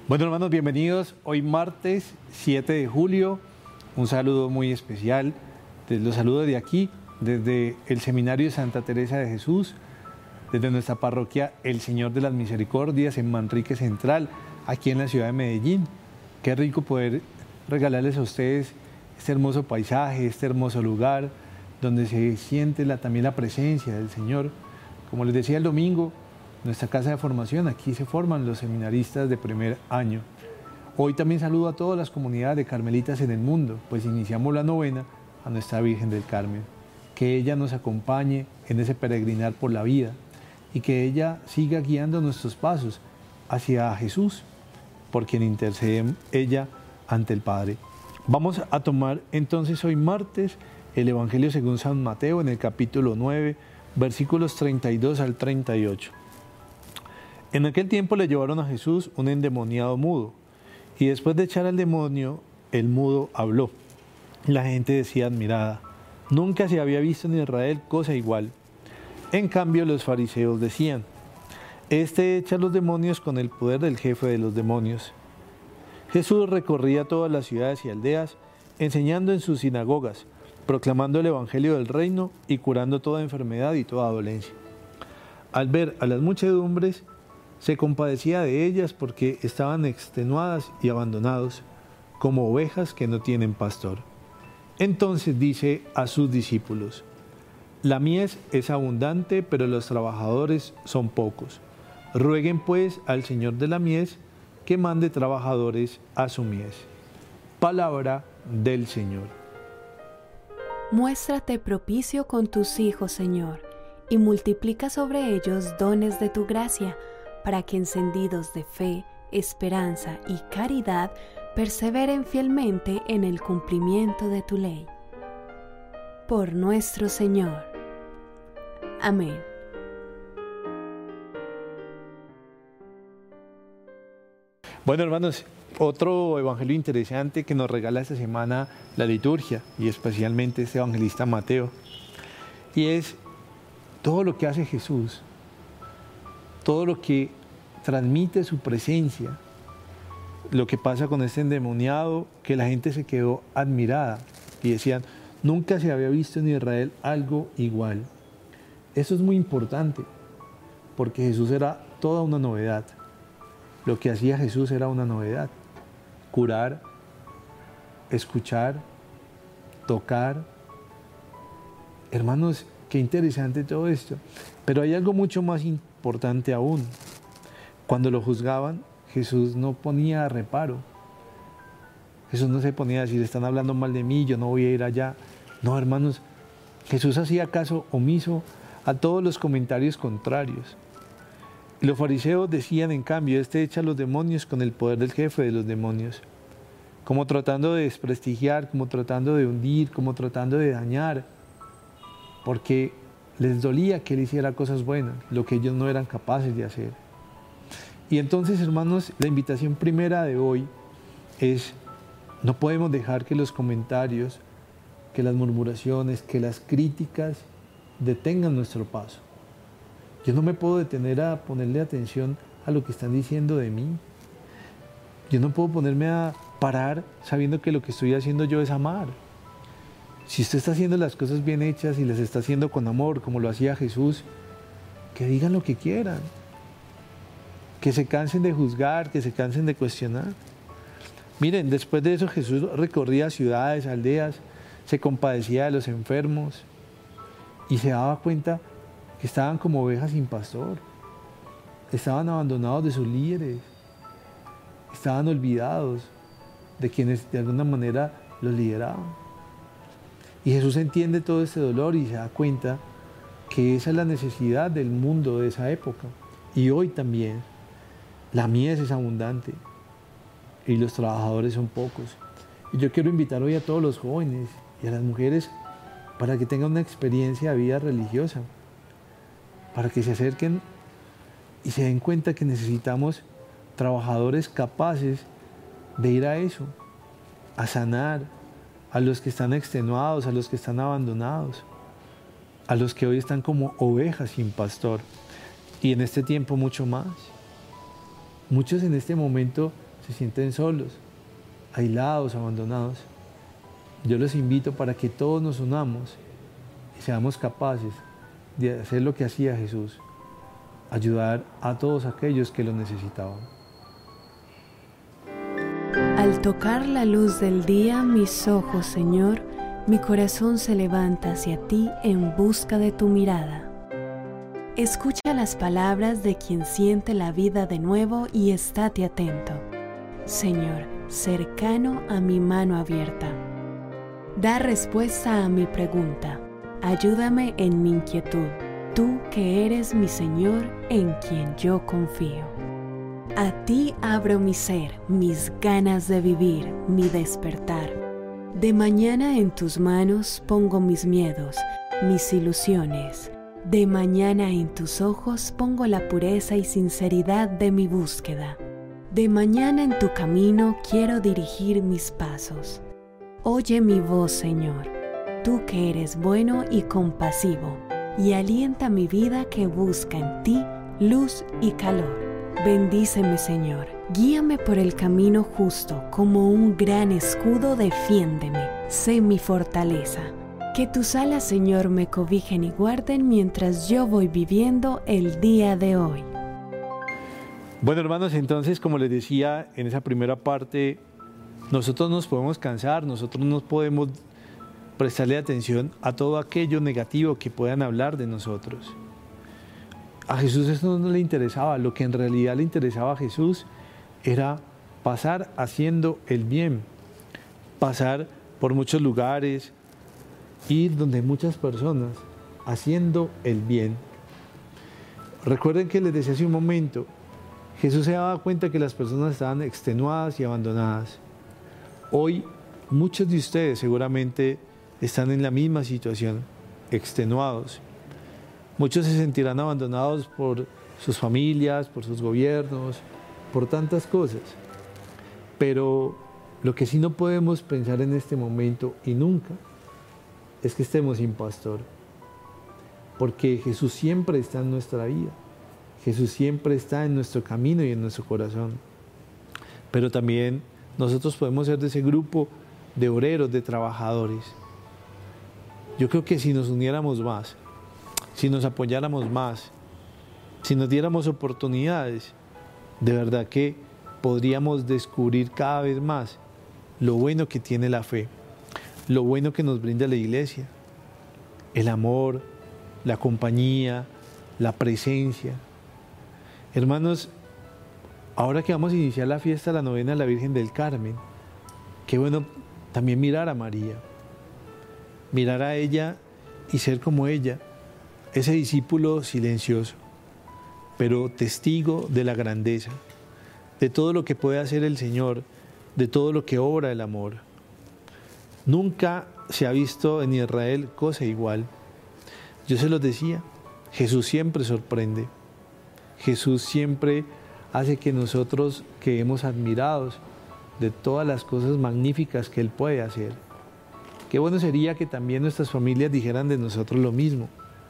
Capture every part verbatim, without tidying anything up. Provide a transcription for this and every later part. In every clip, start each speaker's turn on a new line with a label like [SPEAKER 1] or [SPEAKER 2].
[SPEAKER 1] Bueno, hermanos, bienvenidos. Hoy martes siete de julio, un saludo muy especial. Los saludo de aquí, desde el Seminario de Santa Teresa de Jesús, desde nuestra parroquia El Señor de las Misericordias en Manrique Central, aquí en la ciudad de Medellín. Qué rico poder regalarles a ustedes este hermoso paisaje, este hermoso lugar, donde se siente la, también la presencia del Señor. Como les decía el domingo, nuestra casa de formación, aquí se forman los seminaristas de primer año. Hoy también saludo a todas las comunidades de carmelitas en el mundo, pues iniciamos la novena a nuestra Virgen del Carmen. Que ella nos acompañe en ese peregrinar por la vida y que ella siga guiando nuestros pasos hacia Jesús, por quien intercede ella ante el Padre. Vamos a tomar entonces hoy martes el Evangelio según San Mateo en el capítulo nueve, versículos treinta y dos al treinta y ocho. En aquel tiempo le llevaron a Jesús un endemoniado mudo, y después de echar al demonio, el mudo habló. La gente decía admirada: nunca se había visto en Israel cosa igual. En cambio, los fariseos decían: este echa los demonios con el poder del jefe de los demonios. Jesús recorría todas las ciudades y aldeas, enseñando en sus sinagogas, proclamando el evangelio del reino y curando toda enfermedad y toda dolencia. Al ver a las muchedumbres, se compadecía de ellas porque estaban extenuadas y abandonados, como ovejas que no tienen pastor. Entonces dice a sus discípulos: la mies es abundante, pero los trabajadores son pocos. Rueguen pues al Señor de la mies que mande trabajadores a su mies. Palabra del Señor.
[SPEAKER 2] Muéstrate propicio con tus hijos, Señor, y multiplica sobre ellos dones de tu gracia, para que encendidos de fe, esperanza y caridad perseveren fielmente en el cumplimiento de tu ley. Por nuestro Señor. Amén.
[SPEAKER 1] Bueno, hermanos, otro evangelio interesante que nos regala esta semana la liturgia, y especialmente este evangelista Mateo, y es todo lo que hace Jesús, todo lo que transmite su presencia, lo que pasa con este endemoniado, que la gente se quedó admirada y decían: nunca se había visto en Israel algo igual. Eso es muy importante, porque Jesús era toda una novedad. Lo que hacía Jesús era una novedad: curar, escuchar, tocar. Hermanos, qué interesante todo esto. Pero hay algo mucho más importante aún. Cuando lo juzgaban, Jesús no ponía reparo. Jesús no se ponía a decir: están hablando mal de mí, yo no voy a ir allá. No, hermanos, Jesús hacía caso omiso a todos los comentarios contrarios. Los fariseos decían, en cambio: este echa a los demonios con el poder del jefe de los demonios. Como tratando de desprestigiar, como tratando de hundir, como tratando de dañar, porque les dolía que él hiciera cosas buenas, lo que ellos no eran capaces de hacer. Y entonces, hermanos, la invitación primera de hoy es: no podemos dejar que los comentarios, que las murmuraciones, que las críticas detengan nuestro paso. Yo no me puedo detener a ponerle atención a lo que están diciendo de mí. Yo no puedo ponerme a parar sabiendo que lo que estoy haciendo yo es amar. Si usted está haciendo las cosas bien hechas y las está haciendo con amor, como lo hacía Jesús, que digan lo que quieran. Que se cansen de juzgar, que se cansen de cuestionar. Miren, después de eso Jesús recorría ciudades, aldeas, se compadecía de los enfermos y se daba cuenta que estaban como ovejas sin pastor. Estaban abandonados de sus líderes. Estaban olvidados de quienes de alguna manera los lideraban. Y Jesús entiende todo este dolor y se da cuenta que esa es la necesidad del mundo de esa época. Y hoy también. La mies es abundante y los trabajadores son pocos. Y yo quiero invitar hoy a todos los jóvenes y a las mujeres para que tengan una experiencia de vida religiosa, para que se acerquen y se den cuenta que necesitamos trabajadores capaces de ir a eso, a sanar a los que están extenuados, a los que están abandonados, a los que hoy están como ovejas sin pastor, y en este tiempo mucho más. Muchos en este momento se sienten solos, aislados, abandonados. Yo los invito para que todos nos unamos y seamos capaces de hacer lo que hacía Jesús, ayudar a todos aquellos que lo necesitaban.
[SPEAKER 2] Al tocar la luz del día, mis ojos, Señor, mi corazón se levanta hacia ti en busca de tu mirada. Escucha las palabras de quien siente la vida de nuevo y estate atento, Señor, cercano a mi mano abierta. Da respuesta a mi pregunta. Ayúdame en mi inquietud, tú que eres mi Señor en quien yo confío. A ti abro mi ser, mis ganas de vivir, mi despertar. De mañana en tus manos pongo mis miedos, mis ilusiones. De mañana en tus ojos pongo la pureza y sinceridad de mi búsqueda. De mañana en tu camino quiero dirigir mis pasos. Oye mi voz, Señor, tú que eres bueno y compasivo, y alienta mi vida que busca en ti luz y calor. Bendíceme, Señor, guíame por el camino justo, como un gran escudo defiéndeme, sé mi fortaleza. Que tus alas, Señor, me cobijen y guarden mientras yo voy viviendo el día de hoy.
[SPEAKER 1] Bueno, hermanos, entonces, como les decía en esa primera parte, nosotros nos podemos cansar, nosotros no podemos prestarle atención a todo aquello negativo que puedan hablar de nosotros. A Jesús eso no le interesaba, lo que en realidad le interesaba a Jesús era pasar haciendo el bien, pasar por muchos lugares, ir donde muchas personas haciendo el bien. Recuerden que les decía hace un momento, Jesús se daba cuenta que las personas estaban extenuadas y abandonadas. Hoy muchos de ustedes seguramente están en la misma situación, extenuados. Muchos se sentirán abandonados por sus familias, por sus gobiernos, por tantas cosas. Pero lo que sí no podemos pensar en este momento y nunca es que estemos sin pastor. Porque Jesús siempre está en nuestra vida. Jesús siempre está en nuestro camino y en nuestro corazón. Pero también nosotros podemos ser de ese grupo de obreros, de trabajadores. Yo creo que si nos uniéramos más, si nos apoyáramos más, si nos diéramos oportunidades, de verdad que podríamos descubrir cada vez más lo bueno que tiene la fe, lo bueno que nos brinda la iglesia, el amor, la compañía, la presencia. Hermanos, ahora que vamos a iniciar la fiesta, la novena de la Virgen del Carmen, qué bueno también mirar a María, mirar a ella y ser como ella, ese discípulo silencioso, pero testigo de la grandeza, de todo lo que puede hacer el Señor, de todo lo que obra el amor. Nunca se ha visto en Israel cosa igual. Yo se los decía, Jesús siempre sorprende, Jesús siempre hace que nosotros quedemos admirados de todas las cosas magníficas que Él puede hacer. Qué bueno sería que también nuestras familias dijeran de nosotros lo mismo.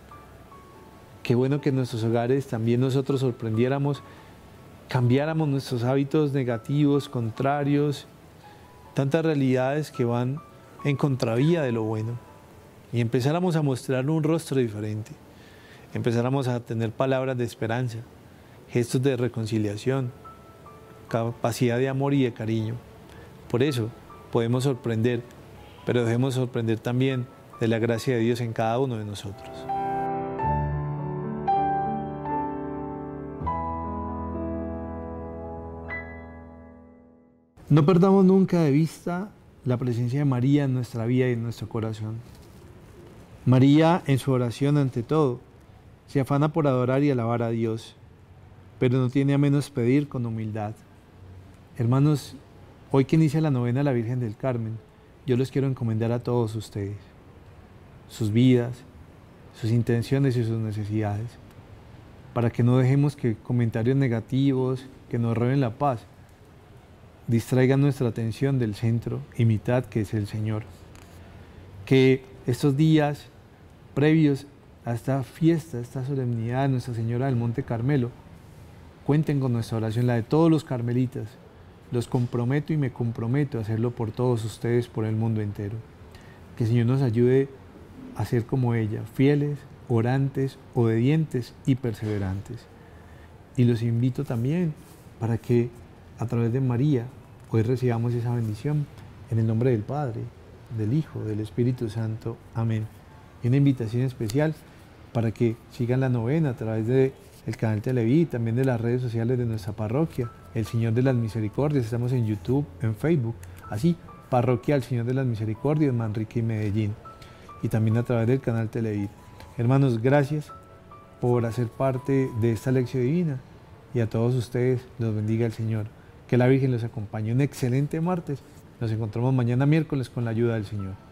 [SPEAKER 1] Qué bueno que en nuestros hogares también nosotros sorprendiéramos, cambiáramos nuestros hábitos negativos, contrarios, tantas realidades que van en contravía de lo bueno, y empezáramos a mostrar un rostro diferente, empezáramos a tener palabras de esperanza, gestos de reconciliación, capacidad de amor y de cariño. Por eso podemos sorprender, pero debemos sorprender también de la gracia de Dios en cada uno de nosotros. No perdamos nunca de vista la presencia de María en nuestra vida y en nuestro corazón. María, en su oración ante todo, se afana por adorar y alabar a Dios, pero no tiene a menos pedir con humildad. Hermanos, hoy que inicia la novena de la Virgen del Carmen, yo les quiero encomendar a todos ustedes, sus vidas, sus intenciones y sus necesidades, para que no dejemos que comentarios negativos, que nos roben la paz, distraigan nuestra atención del centro y mitad que es el Señor. Que estos días previos a esta fiesta, a esta solemnidad de Nuestra Señora del Monte Carmelo, cuenten con nuestra oración, la de todos los carmelitas, los comprometo y me comprometo a hacerlo por todos ustedes, por el mundo entero. Que el Señor nos ayude a ser como ella, fieles, orantes, obedientes y perseverantes. Y los invito también para que a través de María hoy recibamos esa bendición en el nombre del Padre, del Hijo, del Espíritu Santo. Amén. Y una invitación especial para que sigan la novena a través del canal Televí, también de las redes sociales de nuestra parroquia, El Señor de las Misericordias. Estamos en YouTube, en Facebook, así, Parroquia El Señor de las Misericordias, Manrique y Medellín, y también a través del canal Televí. Hermanos, gracias por hacer parte de esta lección divina, y a todos ustedes los bendiga el Señor. Que la Virgen los acompañe. Un excelente martes. Nos encontramos mañana miércoles con la ayuda del Señor.